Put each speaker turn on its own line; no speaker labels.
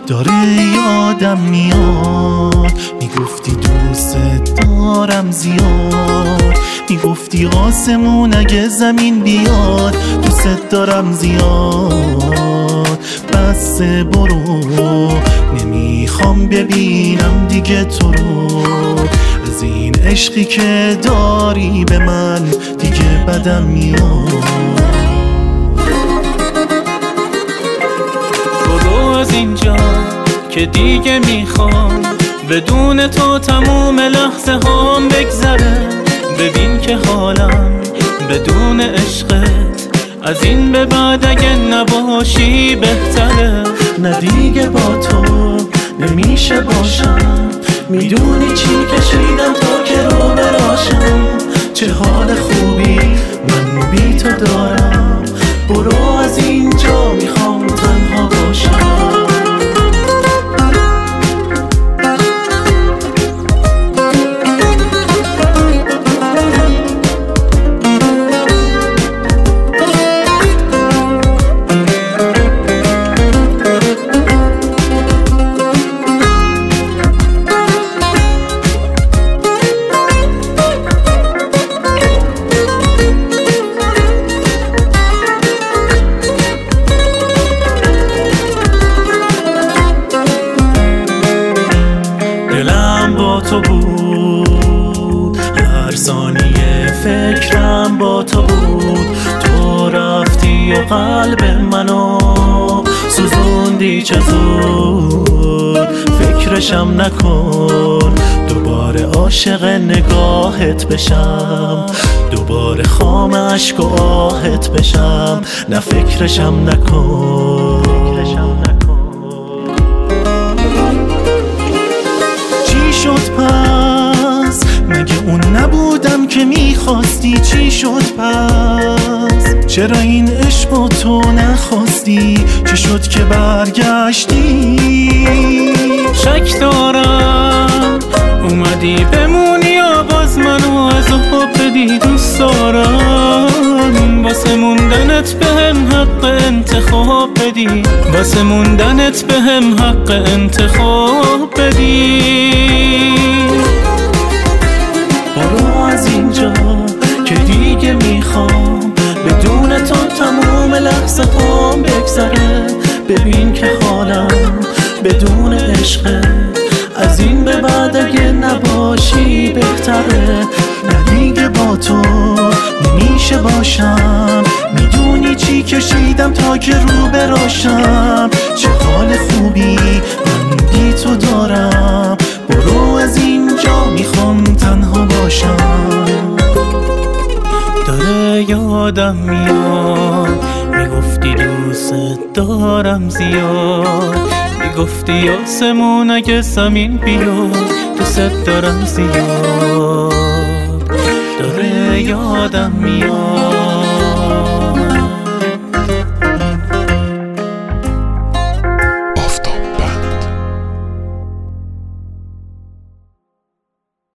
داره یادم میاد، میگفتی دوست دارم زیاد، میگفتی آسمون اگه زمین بیاد دوست دارم زیاد. بس برو نمیخوام ببینم دیگه تو رو، از این عشقی که داری به من دیگه بدم میاد.
برو از اینجا که دیگه میخوام بدون تو تموم لحظه هام بگذره. ببین که حالم بدون عشقت از این به بعد اگه نباشی بهتره.
نه دیگه با تو نمیشه باشم، میدونی چی کشیدم تا که رو براشم. چه حال خوبی من بی تو دارم، برو از اینجا میخوام تنها باشم. تو بود هر ثانیه فکرم با تو بود، تو رفتی و قلب منو سوزوندی چه زود. فکرشم نکن دوباره عاشق نگاهت بشم، دوباره خام عشق و آهت بشم. نه فکرشم نکن. شد پس مگه اون نبودم که میخواستی؟ چی شد پس چرا این عشق با تو نخواستی؟ چی شد که برگشتی؟
شک دارم اومدی بمونی یا باز منو از حب بدی دوست دارم. واسه موندنت بهم حق انتخاب بدی، واسه موندنت بهم حق انتخاب بدی.
برو از اینجا که دیگه میخوام بدون تو تموم لحظه هام بگذره. ببین که حالم بدون عشقه از این به بعد اگه نباشی بهتره. نه دیگه با تو نمیشه باشم، میدونی چی کشیدم تا که رو براشم. چه حال خوبی من بی تو دارم، برو از اینجا میخوام تنها باشم.
داره یادم میاد میگفتی دوست دارم زیاد، میگفتی آسمون اگه زمین بیاد دوست دارم زیاد. داره یادم میاد